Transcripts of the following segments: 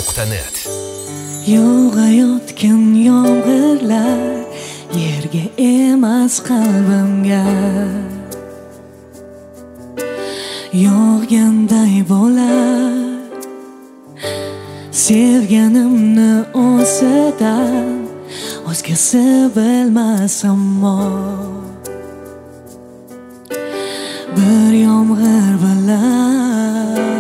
Mustafa.net Yog'ayotgan yomg'irlar yerga emas qalbimga yog'ganday bo'lar. Sevganimni o'zidan o'zgasi bilmas ammo bir yomg'ir bilan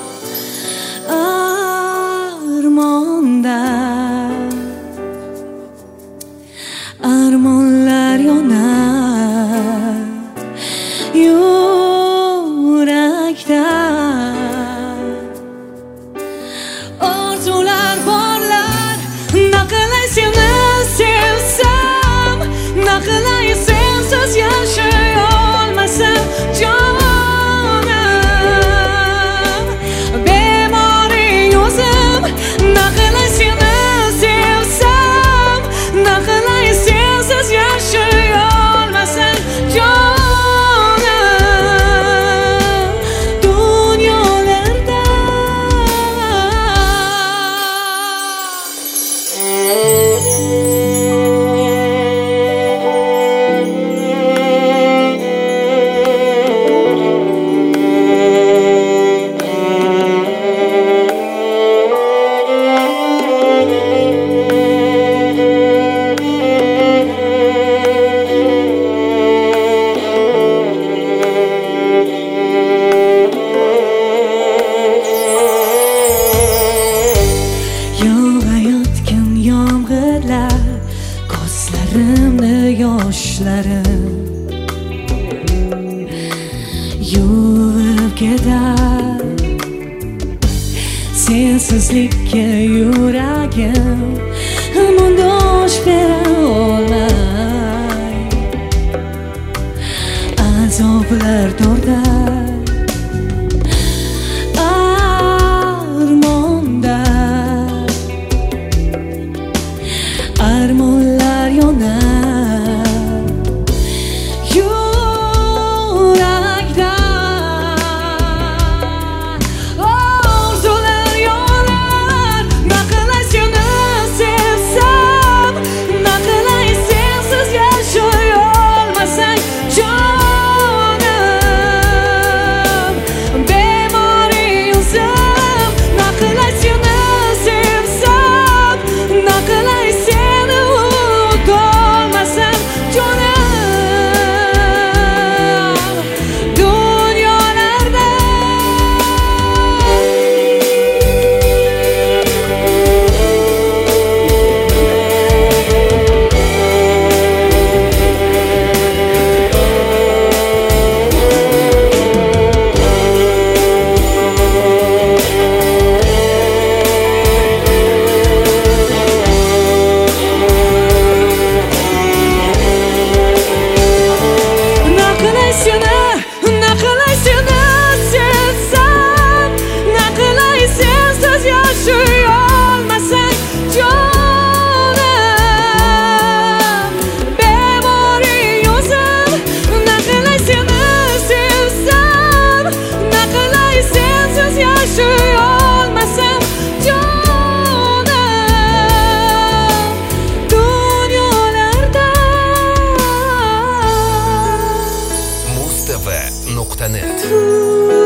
armonlar yonar yurakda, orzular borlar. Naqilay seni sevsam, naqilay sensiz yashay olmasam jonim, bemoring o'zim. Naqilay seni sevsam, naqilay sensiz yashay olmasam jonim, dunyolarda yog'ayotgan yomg'irlar ko'zlarimni yoshlarim yuvib ketar. Sensizlikka yuragim mundosh bera olmay azoblar tortar. Armonlar yonar yurakda, orzular yonar. Naqilay seni sevsam, naqilay sensiz yashay olmasam jonim, bemoring o'zim. Naqilay seni sevsam, naqilay Mustafa.net